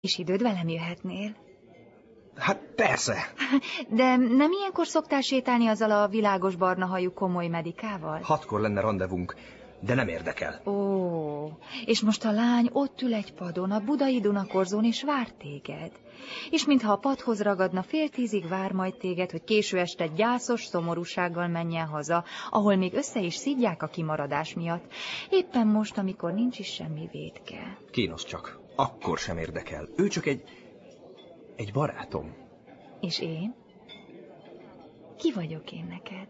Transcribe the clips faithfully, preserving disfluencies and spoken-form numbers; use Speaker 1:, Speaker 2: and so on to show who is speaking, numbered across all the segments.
Speaker 1: És időd velem jöhetnél?
Speaker 2: Hát persze.
Speaker 1: De nem ilyenkor szoktál sétálni azzal a világos barna hajú komoly medikával?
Speaker 2: Hatkor lenne randevunk, de nem érdekel.
Speaker 1: Ó, és most a lány ott ül egy padon, a budai Dunakorzón, és vár téged. És mintha a padhoz ragadna, fél tízig vár majd téged, hogy késő este gyászos szomorúsággal menjen haza, ahol még össze is szidják a kimaradás miatt. Éppen most, amikor nincs is semmi vétke.
Speaker 2: Kínos csak. Akkor sem érdekel. Ő csak egy... egy barátom.
Speaker 1: És én? Ki vagyok én neked?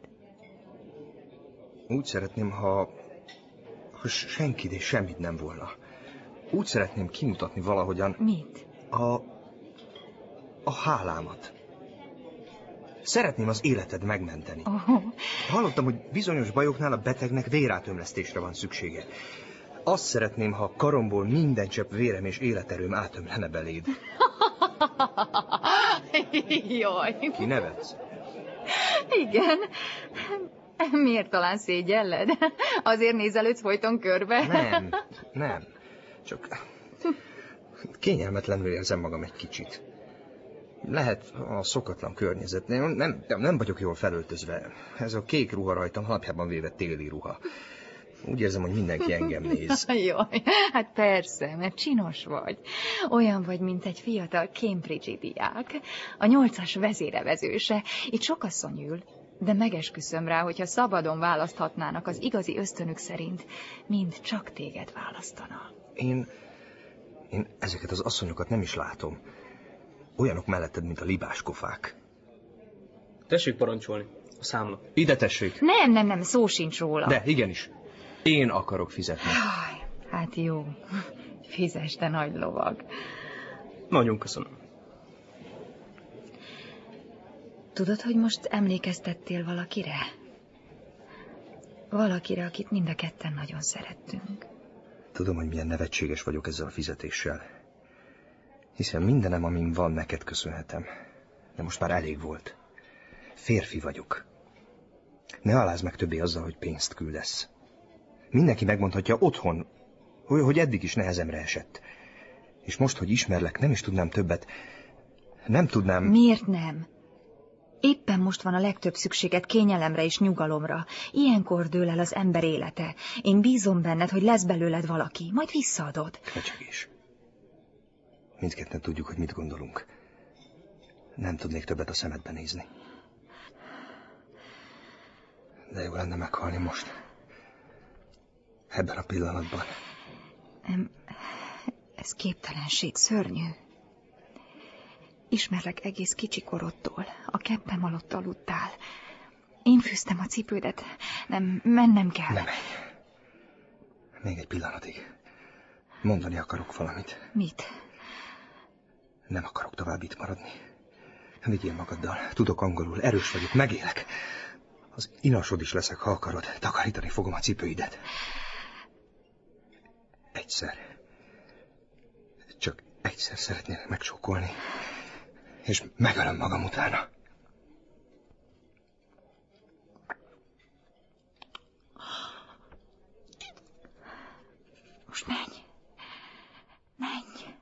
Speaker 2: Úgy szeretném, ha... ha senkit és semmit nem volna. Úgy szeretném kimutatni valahogyan...
Speaker 1: Mit?
Speaker 2: A... a hálámat. Szeretném az életed megmenteni.
Speaker 1: Oh.
Speaker 2: Hallottam, hogy bizonyos bajoknál a betegnek vérátömlesztésre van szüksége. Azt szeretném, ha karomból minden csepp vérem és életerőm átömlene beléd.
Speaker 1: Jaj.
Speaker 2: Ki nevetsz?
Speaker 1: Igen. Miért talán szégyelled? Azért nézelődsz folyton körbe?
Speaker 2: Nem, nem. Csak kényelmetlenül érzem magam egy kicsit. Lehet a szokatlan környezetnél. Nem, nem vagyok jól felöltözve. Ez a kék ruha rajtam alapjában véve téli ruha. Úgy érzem, hogy mindenki engem néz.
Speaker 1: Jaj, hát persze, mert csinos vagy. Olyan vagy, mint egy fiatal Cambridge-i diák. A nyolcas vezérevezőse. Itt sok asszony ül, de megesküszöm rá, hogyha szabadon választhatnának az igazi ösztönük szerint, mind csak téged választana.
Speaker 2: Én... én ezeket az asszonyokat nem is látom. Olyanok melletted, mint a libáskofák.
Speaker 3: Tessék parancsolni, a számla.
Speaker 2: Ide tessék.
Speaker 1: Nem, nem, nem, szó sincs róla.
Speaker 2: De, igenis. Én akarok fizetni.
Speaker 1: Jaj, hát jó. Fizess, te nagy lovag.
Speaker 3: Nagyon köszönöm.
Speaker 1: Tudod, hogy most emlékeztettél valakire? Valakire, akit mind a ketten nagyon szerettünk.
Speaker 2: Tudom, hogy milyen nevetséges vagyok ezzel a fizetéssel. Hiszen mindenem, amin van, neked köszönhetem. De most már elég volt. Férfi vagyok. Ne alázd meg többé azzal, hogy pénzt küldesz. Mindenki megmondhatja otthon, hogy eddig is nehezemre esett. És most, hogy ismerlek, nem is tudnám többet. Nem tudnám...
Speaker 1: Miért nem? Éppen most van a legtöbb szükséged kényelemre és nyugalomra. Ilyenkor dől el az ember élete. Én bízom benned, hogy lesz belőled valaki, majd visszaadod.
Speaker 2: Kecsegés. Mindketten tudjuk, hogy mit gondolunk. Nem tudnék többet a szemedbe nézni. De jó lenne meghalni most. Ebben a pillanatban.
Speaker 1: Ez képtelenség, szörnyű. Ismerlek egész kicsi korodtól. A keppem alatt aludtál. Én fűztem a cipődet. Nem, mennem kell.
Speaker 2: Nem menj. Még egy pillanatig. Mondani akarok valamit.
Speaker 1: Mit?
Speaker 2: Nem akarok tovább itt maradni. Vigyél magaddal. Tudok angolul, erős vagyok, megélek. Az inasod is leszek, ha akarod. Takarítani fogom a cipőidet. Egyszer. Csak egyszer szeretnélek megcsókolni. És megölöm magam utána.
Speaker 1: Most menj. Menj.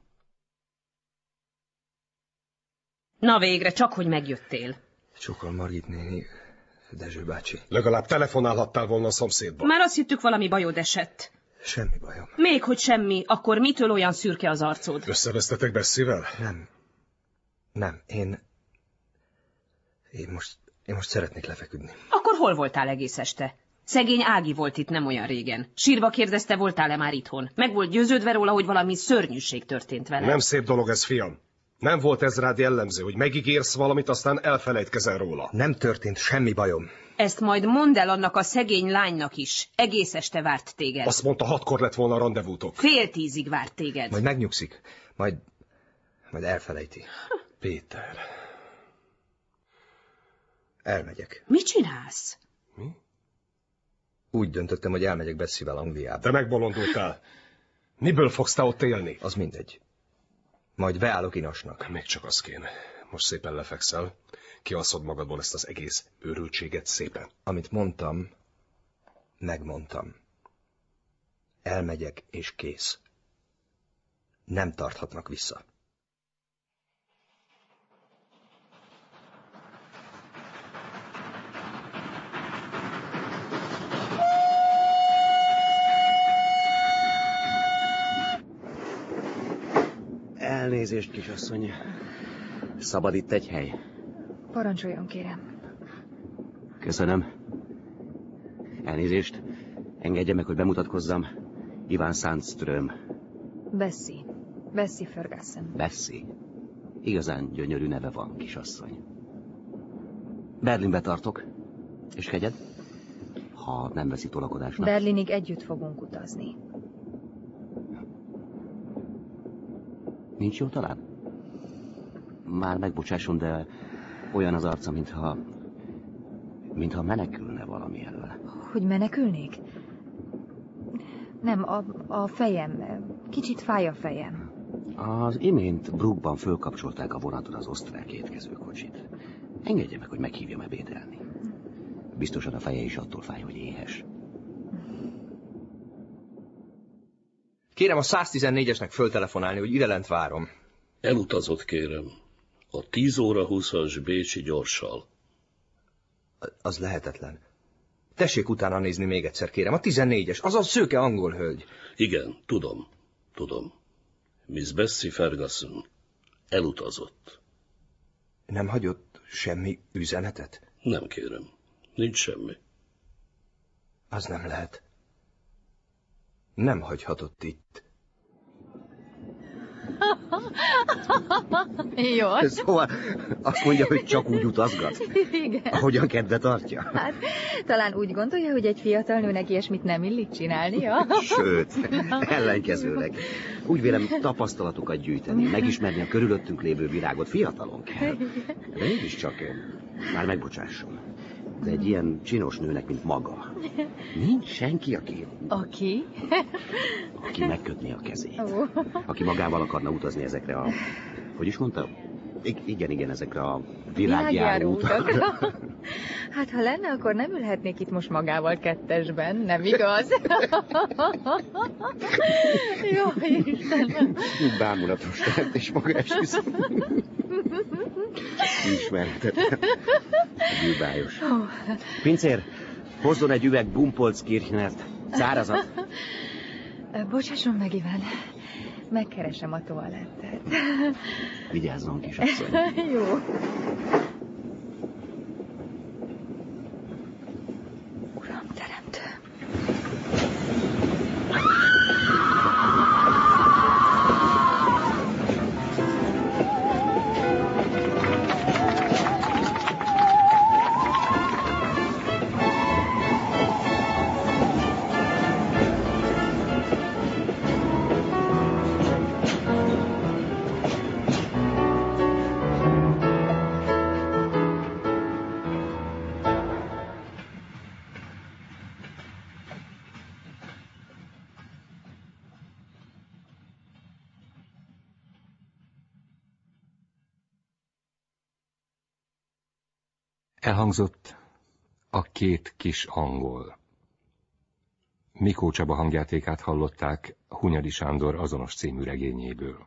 Speaker 4: Na végre, csak hogy megjöttél.
Speaker 2: Csókol Margit néni, Dezső bácsi.
Speaker 5: Legalább telefonálhattál volna a szomszédba.
Speaker 4: Már azt hittük, valami bajod esett.
Speaker 2: Semmi bajom.
Speaker 4: Még hogy semmi, akkor mitől olyan szürke az arcod?
Speaker 5: Összevesztetek Besszivel?
Speaker 2: Nem. Nem, én... Én most, én most szeretnék lefeküdni.
Speaker 4: Akkor hol voltál egész este? Szegény Ági volt itt nem olyan régen. Sírva kérdezte, voltál-e már itthon? Meg volt győződve róla, hogy valami szörnyűség történt vele.
Speaker 5: Nem szép dolog ez, fiam. Nem volt ez rád jellemző, hogy megígérsz valamit, aztán elfelejtkezel róla.
Speaker 2: Nem történt semmi bajom.
Speaker 4: Ezt majd mondd el annak a szegény lánynak is. Egész este várt téged.
Speaker 5: Azt mondta, hatkor lett volna a rendezvútok.
Speaker 4: Fél tízig várt téged.
Speaker 2: Majd megnyugszik. Majd... majd elfelejti.
Speaker 5: Péter...
Speaker 2: Elmegyek.
Speaker 4: Mit csinálsz?
Speaker 5: Mi?
Speaker 2: Úgy döntöttem, hogy elmegyek Besszivel Angliába.
Speaker 5: Te megbolondultál. Miből fogsz te ott élni?
Speaker 2: Az mindegy. Majd beállok Inasnak.
Speaker 5: Még csak az kéne. Most szépen lefekszel. Kialszod magadból ezt az egész őrültséget szépen.
Speaker 2: Amit mondtam, megmondtam. Elmegyek és kész. Nem tarthatnak vissza.
Speaker 6: Elnézést, kisasszony. Szabad itt egy hely?
Speaker 1: Parancsoljon, kérem.
Speaker 6: Köszönöm. Elnézést. Engedje meg, hogy bemutatkozzam. Ivan Sandström.
Speaker 1: Bessie. Bessie Ferguson.
Speaker 6: Bessie. Igazán gyönyörű neve van, kisasszony. Berlinbe tartok. És kegyed? Ha nem veszi tolakodásnak.
Speaker 1: Berlinig együtt fogunk utazni.
Speaker 6: Nincs jó talán? Már megbocsásson, de olyan az arca, mintha... mintha menekülne valami elől.
Speaker 1: Hogy menekülnék? Nem, a, a fejem. Kicsit fáj a fejem.
Speaker 6: Az imént Bruckban fölkapcsolták a vonaton az osztrák étkezőkocsit. Engedje meg, hogy meghívjam ebédelni. Biztosan a feje is attól fáj, hogy éhes.
Speaker 2: Kérem a száztizennégyesnek föltelefonálni, hogy idelent várom.
Speaker 7: Elutazott, kérem. A tíz óra húszas bécsi gyorssal.
Speaker 2: Az lehetetlen. Tessék utána nézni még egyszer, kérem. A tizennégyes, az a szőke angol hölgy.
Speaker 7: Igen, tudom, tudom. Miss Bessie Ferguson elutazott.
Speaker 2: Nem hagyott semmi üzenetet?
Speaker 7: Nem, kérem. Nincs semmi.
Speaker 2: Az nem lehet. Nem hagyhatott itt.
Speaker 1: Jó.
Speaker 6: Szóval azt mondja, hogy csak úgy utazgat?
Speaker 1: Igen.
Speaker 6: Ahogyan kedve tartja?
Speaker 1: Hát, talán úgy gondolja, hogy egy fiatal nőnek ilyesmit nem illik csinálnia.
Speaker 6: Sőt, ellenkezőleg. Úgy vélem, tapasztalatokat gyűjteni, megismerni a körülöttünk lévő világot fiatalon kell. De mégiscsak, már megbocsásson. De egy ilyen csinos nőnek, mint maga, nincs senki, aki...
Speaker 1: Aki?
Speaker 6: Aki megkötni a kezét.
Speaker 1: Ó.
Speaker 6: Aki magával akarna utazni ezekre a... Hogy is mondta? I- igen, igen, ezekre a világjáró utakra.
Speaker 1: Hát, ha lenne, akkor nem ülhetnék itt most magával kettesben, nem igaz? Jó, Istenem.
Speaker 6: Bámulatos tehát, és maga esküszöm. Ismerhetetlen. Bűbályos. Pincér, hozzon egy üveg Gumpolckirchnert. Szárazat.
Speaker 1: Bocsásson meg, Iván. Megkeresem a toalettet.
Speaker 6: Vigyázzon, kisasszony.
Speaker 1: Jó. Uram, teremtő.
Speaker 8: Elhangzott a két kis angol. Mikó Csaba hangjátékát hallották Hunyadi Sándor azonos című regényéből.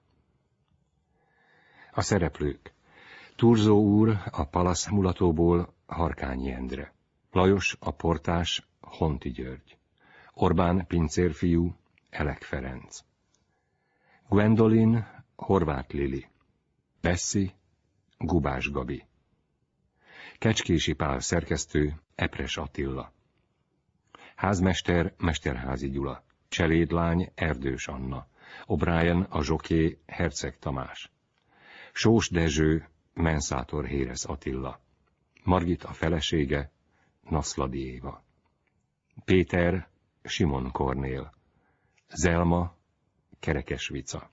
Speaker 8: A szereplők: Turzó úr a Palasz mulatóból Harkányi Endre, Lajos a portás Honti György, Orbán pincérfiú Elek Ferenc, Gwendolyn Horváth Lili, Bessie Gubás Gabi, Kecskési Pál szerkesztő Epres Attila, házmester Mesterházi Gyula, cselédlány Erdős Anna, O'Brien a zsoké Herceg Tamás, Sós Dezső Menszátor Hérez Attila, Margit a felesége Naszladi Éva, Péter Simon Kornél, Zelma Kerekes Vica,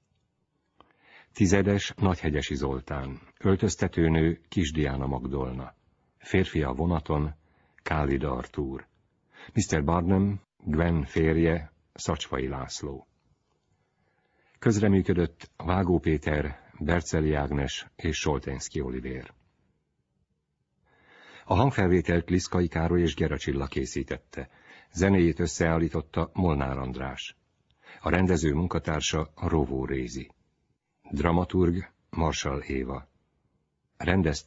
Speaker 8: tizedes Nagyhegyesi Zoltán, öltöztetőnő Kis Diana Magdolna, férfi a vonaton Kálida Artúr, miszter Barnum Gwen férje Szacsvai László. Közreműködött Vágó Péter, Berceli Ágnes és Soltenszky Olivér. A hangfelvételt Liszkai Károly és Gera Csilla készítette, zenéjét összeállította Molnár András. A rendező munkatársa Rovó Rézi. Dramaturg Marsall Éva. Rendezte